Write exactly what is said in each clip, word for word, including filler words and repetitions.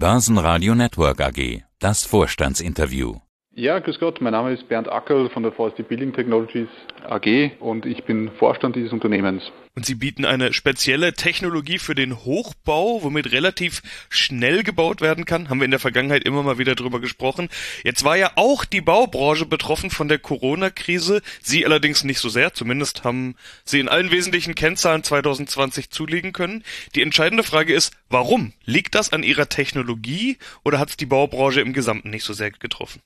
Börsenradio Network A G, das Vorstandsinterview. Ja, grüß Gott, mein Name ist Bernd Ackerl von der V S T Building Technologies A G und ich bin Vorstand dieses Unternehmens. Und Sie bieten eine spezielle Technologie für den Hochbau, womit relativ schnell gebaut werden kann. Haben wir in der Vergangenheit immer mal wieder drüber gesprochen. Jetzt war ja auch die Baubranche betroffen von der Corona-Krise. Sie allerdings nicht so sehr. Zumindest haben Sie in allen wesentlichen Kennzahlen zwanzig zwanzig zulegen können. Die entscheidende Frage ist, warum? Liegt das an Ihrer Technologie oder hat es die Baubranche im Gesamten nicht so sehr getroffen?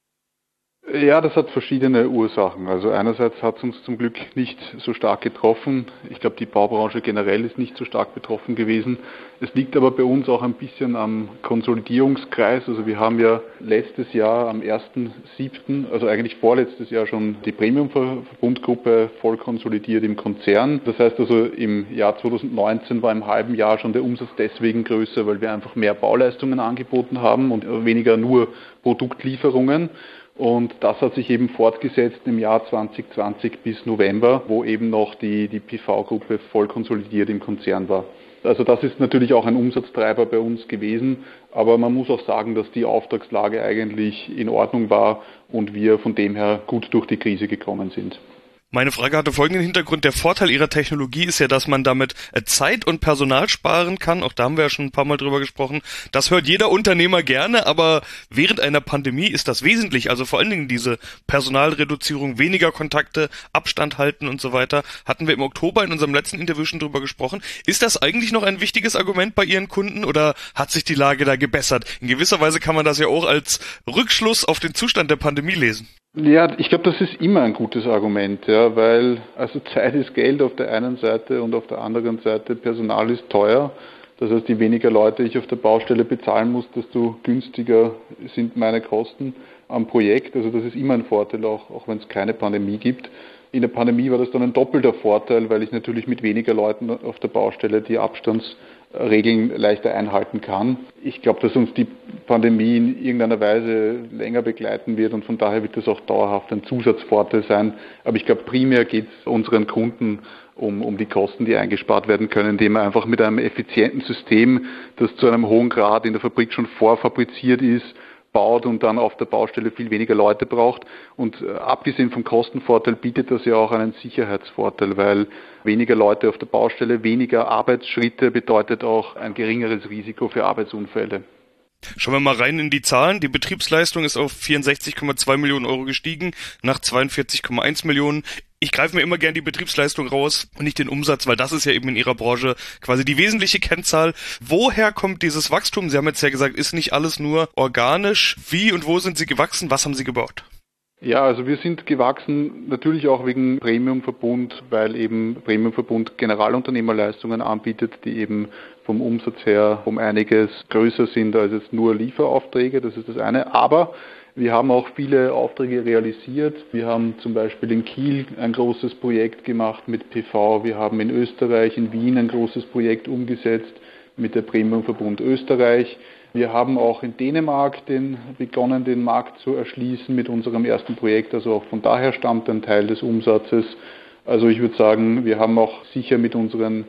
Ja, das hat verschiedene Ursachen. Also einerseits hat es uns zum Glück nicht so stark getroffen. Ich glaube, die Baubranche generell ist nicht so stark betroffen gewesen. Es liegt aber bei uns auch ein bisschen am Konsolidierungskreis. Also wir haben ja letztes Jahr am ersten siebten, also eigentlich vorletztes Jahr schon die Premium-Verbundgruppe voll konsolidiert im Konzern. Das heißt also im Jahr zwanzig neunzehn war im halben Jahr schon der Umsatz deswegen größer, weil wir einfach mehr Bauleistungen angeboten haben und weniger nur Produktlieferungen. Und das hat sich eben fortgesetzt im Jahr zwanzig zwanzig bis November, wo eben noch die, die P V-Gruppe voll konsolidiert im Konzern war. Also das ist natürlich auch ein Umsatztreiber bei uns gewesen, aber man muss auch sagen, dass die Auftragslage eigentlich in Ordnung war und wir von dem her gut durch die Krise gekommen sind. Meine Frage hatte folgenden Hintergrund. Der Vorteil Ihrer Technologie ist ja, dass man damit Zeit und Personal sparen kann. Auch da haben wir ja schon ein paar Mal drüber gesprochen. Das hört jeder Unternehmer gerne, aber während einer Pandemie ist das wesentlich. Also vor allen Dingen diese Personalreduzierung, weniger Kontakte, Abstand halten und so weiter. Hatten wir im Oktober in unserem letzten Interview schon drüber gesprochen. Ist das eigentlich noch ein wichtiges Argument bei Ihren Kunden oder hat sich die Lage da gebessert? In gewisser Weise kann man das ja auch als Rückschluss auf den Zustand der Pandemie lesen. Ja, ich glaube, das ist immer ein gutes Argument, ja, weil also Zeit ist Geld auf der einen Seite und auf der anderen Seite Personal ist teuer. Das heißt, je weniger Leute ich auf der Baustelle bezahlen muss, desto günstiger sind meine Kosten am Projekt. Also das ist immer ein Vorteil, auch, auch wenn es keine Pandemie gibt. In der Pandemie war das dann ein doppelter Vorteil, weil ich natürlich mit weniger Leuten auf der Baustelle die Abstandsregeln leichter einhalten kann. Ich glaube, dass uns die Pandemie in irgendeiner Weise länger begleiten wird und von daher wird das auch dauerhaft ein Zusatzvorteil sein. Aber ich glaube, primär geht es unseren Kunden um, um die Kosten, die eingespart werden können, indem man einfach mit einem effizienten System, das zu einem hohen Grad in der Fabrik schon vorfabriziert ist, baut und dann auf der Baustelle viel weniger Leute braucht. Und äh, abgesehen vom Kostenvorteil bietet das ja auch einen Sicherheitsvorteil, weil weniger Leute auf der Baustelle, weniger Arbeitsschritte bedeutet auch ein geringeres Risiko für Arbeitsunfälle. Schauen wir mal rein in die Zahlen. Die Betriebsleistung ist auf vierundsechzig Komma zwei Millionen Euro gestiegen, nach zweiundvierzig Komma eins Millionen. Ich greife mir immer gern die Betriebsleistung raus und nicht den Umsatz, weil das ist ja eben in Ihrer Branche quasi die wesentliche Kennzahl. Woher kommt dieses Wachstum? Sie haben jetzt ja gesagt, ist nicht alles nur organisch. Wie und wo sind Sie gewachsen? Was haben Sie gebaut? Ja, also wir sind gewachsen, natürlich auch wegen Premiumverbund, weil eben Premiumverbund Generalunternehmerleistungen anbietet, die eben vom Umsatz her um einiges größer sind als jetzt nur Lieferaufträge, das ist das eine. Aber wir haben auch viele Aufträge realisiert. Wir haben zum Beispiel in Kiel ein großes Projekt gemacht mit P V. Wir haben in Österreich, in Wien ein großes Projekt umgesetzt mit der Premiumverbund Österreich. Wir haben auch in Dänemark den, begonnen, den Markt zu erschließen mit unserem ersten Projekt. Also auch von daher stammt ein Teil des Umsatzes. Also ich würde sagen, wir haben auch sicher mit unseren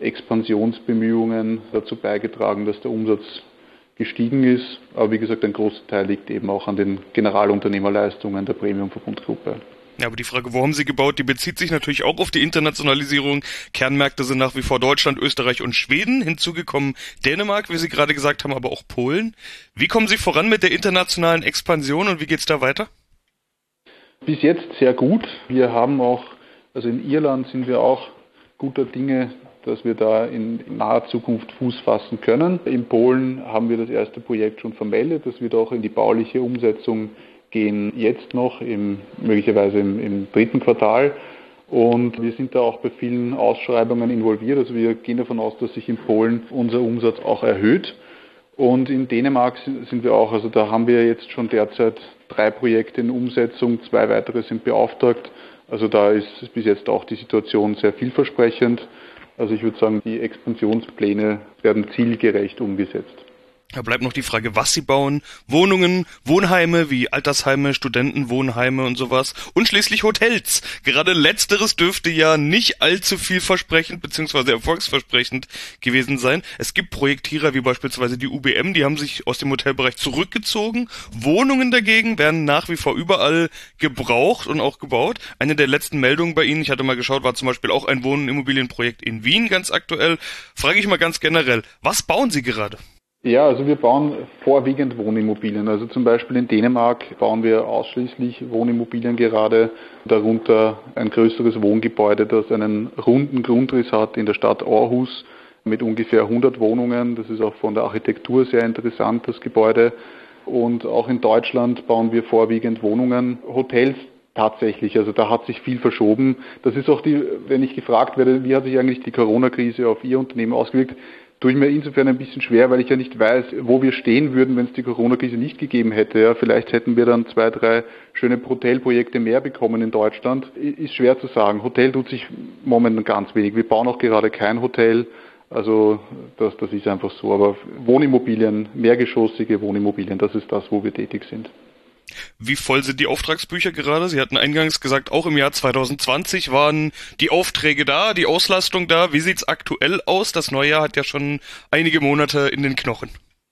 Expansionsbemühungen dazu beigetragen, dass der Umsatz gestiegen ist. Aber wie gesagt, ein großer Teil liegt eben auch an den Generalunternehmerleistungen der Premium-Verbundgruppe. Ja, aber die Frage, wo haben Sie gebaut, die bezieht sich natürlich auch auf die Internationalisierung. Kernmärkte sind nach wie vor Deutschland, Österreich und Schweden. Hinzugekommen Dänemark, wie Sie gerade gesagt haben, aber auch Polen. Wie kommen Sie voran mit der internationalen Expansion und wie geht's da weiter? Bis jetzt sehr gut. Wir haben auch, also in Irland sind wir auch guter Dinge, dass wir da in naher Zukunft Fuß fassen können. In Polen haben wir das erste Projekt schon vermeldet. Das wird auch in die bauliche Umsetzung gehen jetzt noch, im, möglicherweise im, im dritten Quartal. Und wir sind da auch bei vielen Ausschreibungen involviert. Also wir gehen davon aus, dass sich in Polen unser Umsatz auch erhöht. Und in Dänemark sind wir auch, also da haben wir jetzt schon derzeit drei Projekte in Umsetzung, zwei weitere sind beauftragt. Also da ist bis jetzt auch die Situation sehr vielversprechend. Also ich würde sagen, die Expansionspläne werden zielgerecht umgesetzt. Da bleibt noch die Frage, was sie bauen. Wohnungen, Wohnheime wie Altersheime, Studentenwohnheime und sowas. Und schließlich Hotels. Gerade letzteres dürfte ja nicht allzu vielversprechend bzw. erfolgsversprechend gewesen sein. Es gibt Projektierer wie beispielsweise die U B M, die haben sich aus dem Hotelbereich zurückgezogen. Wohnungen dagegen werden nach wie vor überall gebraucht und auch gebaut. Eine der letzten Meldungen bei Ihnen, ich hatte mal geschaut, war zum Beispiel auch ein Wohnimmobilienprojekt in Wien ganz aktuell. Frage ich mal ganz generell, was bauen Sie gerade? Ja, also wir bauen vorwiegend Wohnimmobilien. Also zum Beispiel in Dänemark bauen wir ausschließlich Wohnimmobilien gerade, darunter ein größeres Wohngebäude, das einen runden Grundriss hat in der Stadt Aarhus mit ungefähr hundert Wohnungen. Das ist auch von der Architektur sehr interessant, das Gebäude. Und auch in Deutschland bauen wir vorwiegend Wohnungen, Hotels tatsächlich. Also da hat sich viel verschoben. Das ist auch die, wenn ich gefragt werde, wie hat sich eigentlich die Corona-Krise auf Ihr Unternehmen ausgewirkt, tue ich mir insofern ein bisschen schwer, weil ich ja nicht weiß, wo wir stehen würden, wenn es die Corona-Krise nicht gegeben hätte. Ja, vielleicht hätten wir dann zwei, drei schöne Hotelprojekte mehr bekommen in Deutschland. Ist schwer zu sagen. Hotel tut sich momentan ganz wenig. Wir bauen auch gerade kein Hotel. Also das, das ist einfach so. Aber Wohnimmobilien, mehrgeschossige Wohnimmobilien, das ist das, wo wir tätig sind. Wie voll sind die Auftragsbücher gerade? Sie hatten eingangs gesagt, auch im Jahr zwanzig zwanzig waren die Aufträge da, die Auslastung da. Wie sieht's aktuell aus? Das neue Jahr hat ja schon einige Monate in den Knochen.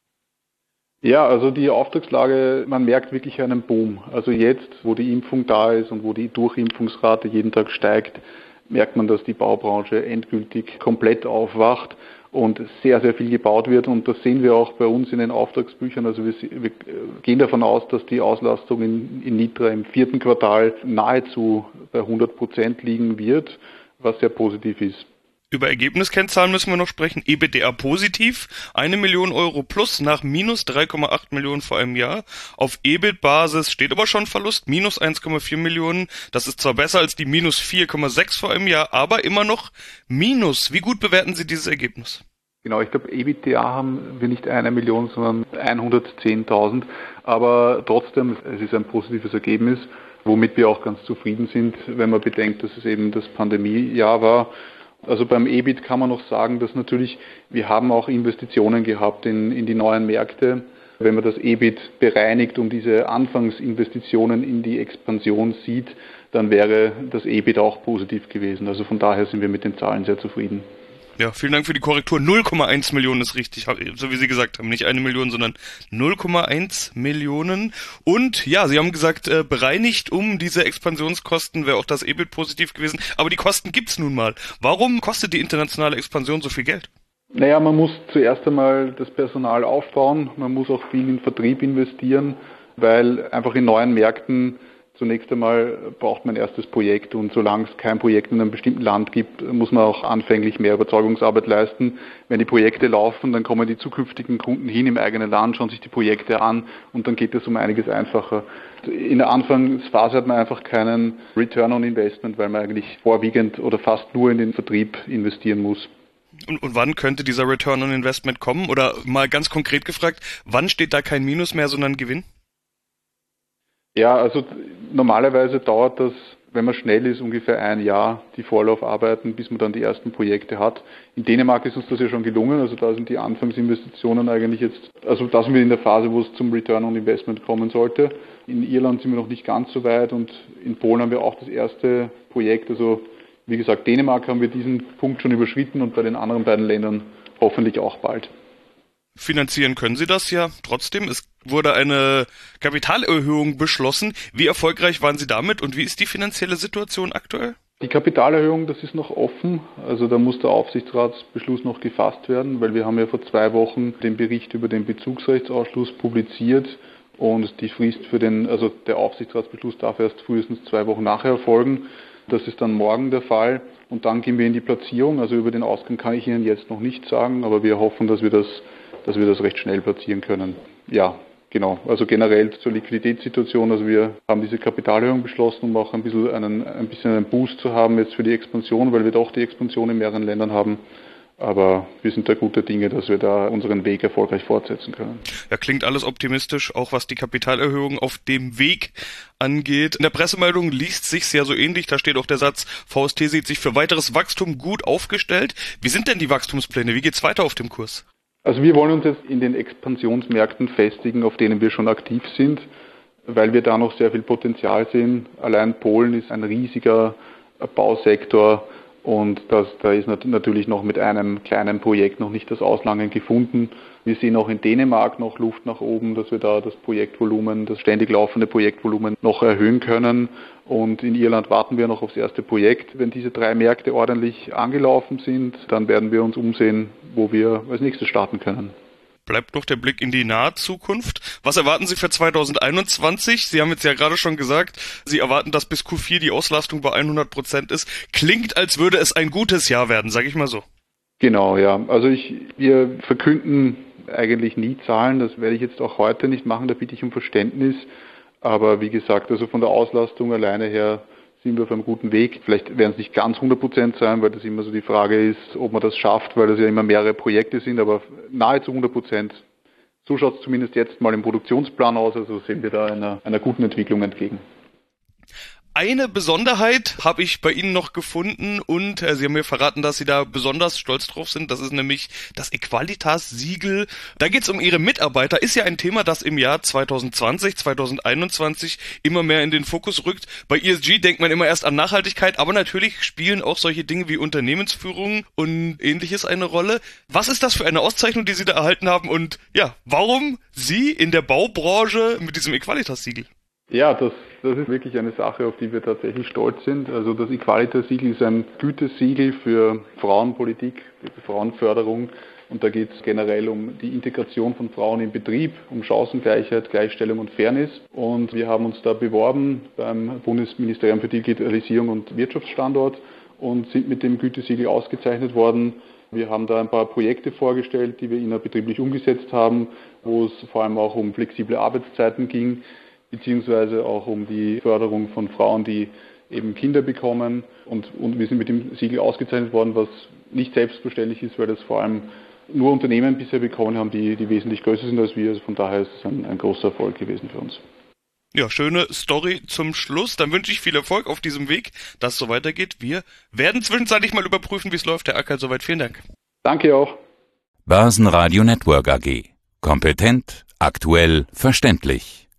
Ja, also die Auftragslage, man merkt wirklich einen Boom. Also jetzt, wo die Impfung da ist und wo die Durchimpfungsrate jeden Tag steigt, merkt man, dass die Baubranche endgültig komplett aufwacht und sehr, sehr viel gebaut wird. Und das sehen wir auch bei uns in den Auftragsbüchern. Also wir, wir gehen davon aus, dass die Auslastung in, in Nitra im vierten Quartal nahezu bei hundert Prozent liegen wird, was sehr positiv ist. Über Ergebniskennzahlen müssen wir noch sprechen. EBITDA positiv, eine Million Euro plus nach minus drei Komma acht Millionen vor einem Jahr. Auf E B I T-Basis steht aber schon Verlust, minus eins Komma vier Millionen. Das ist zwar besser als die minus vier Komma sechs vor einem Jahr, aber immer noch minus. Wie gut bewerten Sie dieses Ergebnis? Genau, ich glaube, EBITDA haben wir nicht eine Million, sondern hundertzehntausend. Aber trotzdem, es ist ein positives Ergebnis, womit wir auch ganz zufrieden sind, wenn man bedenkt, dass es eben das Pandemiejahr war. Also beim E B I T kann man noch sagen, dass natürlich, wir haben auch Investitionen gehabt in, in die neuen Märkte. Wenn man das E B I T bereinigt und diese Anfangsinvestitionen in die Expansion sieht, dann wäre das E B I T auch positiv gewesen. Also von daher sind wir mit den Zahlen sehr zufrieden. Ja, vielen Dank für die Korrektur. null Komma eins Millionen ist richtig, so wie Sie gesagt haben. Nicht eine Million, sondern null Komma eins Millionen. Und ja, Sie haben gesagt, äh, bereinigt um diese Expansionskosten wäre auch das E B I T positiv gewesen. Aber die Kosten gibt's nun mal. Warum kostet die internationale Expansion so viel Geld? Naja, man muss zuerst einmal das Personal aufbauen. Man muss auch viel in Vertrieb investieren, weil einfach in neuen Märkten zunächst einmal braucht man ein erstes Projekt und solange es kein Projekt in einem bestimmten Land gibt, muss man auch anfänglich mehr Überzeugungsarbeit leisten. Wenn die Projekte laufen, dann kommen die zukünftigen Kunden hin im eigenen Land, schauen sich die Projekte an und dann geht es um einiges einfacher. In der Anfangsphase hat man einfach keinen Return on Investment, weil man eigentlich vorwiegend oder fast nur in den Vertrieb investieren muss. Und, und wann könnte dieser Return on Investment kommen? Oder mal ganz konkret gefragt, wann steht da kein Minus mehr, sondern Gewinn? Ja, also normalerweise dauert das, wenn man schnell ist, ungefähr ein Jahr, die Vorlaufarbeiten, bis man dann die ersten Projekte hat. In Dänemark ist uns das ja schon gelungen, also da sind die Anfangsinvestitionen eigentlich jetzt, also da sind wir in der Phase, wo es zum Return on Investment kommen sollte. In Irland sind wir noch nicht ganz so weit und in Polen haben wir auch das erste Projekt, also wie gesagt, Dänemark haben wir diesen Punkt schon überschritten und bei den anderen beiden Ländern hoffentlich auch bald. Finanzieren können Sie das ja trotzdem. Es wurde eine Kapitalerhöhung beschlossen. Wie erfolgreich waren Sie damit und wie ist die finanzielle Situation aktuell? Die Kapitalerhöhung, das ist noch offen. Also da muss der Aufsichtsratsbeschluss noch gefasst werden, weil wir haben ja vor zwei Wochen den Bericht über den Bezugsrechtsausschluss publiziert und die Frist für den, also der Aufsichtsratsbeschluss darf erst frühestens zwei Wochen nachher erfolgen. Das ist dann morgen der Fall und dann gehen wir in die Platzierung. Also über den Ausgang kann ich Ihnen jetzt noch nichts sagen, aber wir hoffen, dass wir das dass wir das recht schnell platzieren können. Ja, genau. Also generell zur Liquiditätssituation. Also wir haben diese Kapitalerhöhung beschlossen, um auch ein bisschen einen, ein bisschen einen Boost zu haben jetzt für die Expansion, weil wir doch die Expansion in mehreren Ländern haben. Aber wir sind da guter Dinge, dass wir da unseren Weg erfolgreich fortsetzen können. Ja, klingt alles optimistisch, auch was die Kapitalerhöhung auf dem Weg angeht. In der Pressemeldung liest sich's ja so ähnlich. Da steht auch der Satz, V S T sieht sich für weiteres Wachstum gut aufgestellt. Wie sind denn die Wachstumspläne? Wie geht's weiter auf dem Kurs? Also wir wollen uns jetzt in den Expansionsmärkten festigen, auf denen wir schon aktiv sind, weil wir da noch sehr viel Potenzial sehen. Allein Polen ist ein riesiger Bausektor und das, da ist natürlich noch mit einem kleinen Projekt noch nicht das Auslangen gefunden. Wir sehen auch in Dänemark noch Luft nach oben, dass wir da das Projektvolumen, das ständig laufende Projektvolumen noch erhöhen können. Und in Irland warten wir noch aufs erste Projekt. Wenn diese drei Märkte ordentlich angelaufen sind, dann werden wir uns umsehen, wo wir als nächstes starten können. Bleibt noch der Blick in die nahe Zukunft. Was erwarten Sie für zweitausendeinundzwanzig? Sie haben jetzt ja gerade schon gesagt, Sie erwarten, dass bis Q vier die Auslastung bei hundert Prozent ist. Klingt, als würde es ein gutes Jahr werden, sage ich mal so. Genau, ja. Also ich, wir verkünden eigentlich nie Zahlen. Das werde ich jetzt auch heute nicht machen. Da bitte ich um Verständnis. Aber wie gesagt, also von der Auslastung alleine her sind wir auf einem guten Weg. Vielleicht werden es nicht ganz hundert Prozent sein, weil das immer so die Frage ist, ob man das schafft, weil das ja immer mehrere Projekte sind, aber nahezu hundert Prozent. So schaut es zumindest jetzt mal im Produktionsplan aus, also sehen wir da einer, einer guten Entwicklung entgegen. Eine Besonderheit habe ich bei Ihnen noch gefunden und äh, Sie haben mir verraten, dass Sie da besonders stolz drauf sind. Das ist nämlich das Equalitas-Siegel. Da geht es um Ihre Mitarbeiter. Ist ja ein Thema, das im Jahr zwanzig zwanzig, zwanzig einundzwanzig immer mehr in den Fokus rückt. Bei E S G denkt man immer erst an Nachhaltigkeit, aber natürlich spielen auch solche Dinge wie Unternehmensführung und Ähnliches eine Rolle. Was ist das für eine Auszeichnung, die Sie da erhalten haben und ja, warum Sie in der Baubranche mit diesem Equalitas-Siegel? Ja, das, das ist wirklich eine Sache, auf die wir tatsächlich stolz sind. Also das Equalitas-Siegel ist ein Gütesiegel für Frauenpolitik, für Frauenförderung. Und da geht es generell um die Integration von Frauen im Betrieb, um Chancengleichheit, Gleichstellung und Fairness. Und wir haben uns da beworben beim Bundesministerium für Digitalisierung und Wirtschaftsstandort und sind mit dem Gütesiegel ausgezeichnet worden. Wir haben da ein paar Projekte vorgestellt, die wir innerbetrieblich umgesetzt haben, wo es vor allem auch um flexible Arbeitszeiten ging, beziehungsweise auch um die Förderung von Frauen, die eben Kinder bekommen. Und, und wir sind mit dem Siegel ausgezeichnet worden, was nicht selbstverständlich ist, weil das vor allem nur Unternehmen bisher bekommen haben, die, die wesentlich größer sind als wir. Also von daher ist es ein, ein großer Erfolg gewesen für uns. Ja, schöne Story zum Schluss. Dann wünsche ich viel Erfolg auf diesem Weg, dass es so weitergeht. Wir werden zwischenzeitlich mal überprüfen, wie es läuft. Herr Acker, soweit vielen Dank. Danke auch. Börsenradio Network A G. Kompetent, aktuell, verständlich.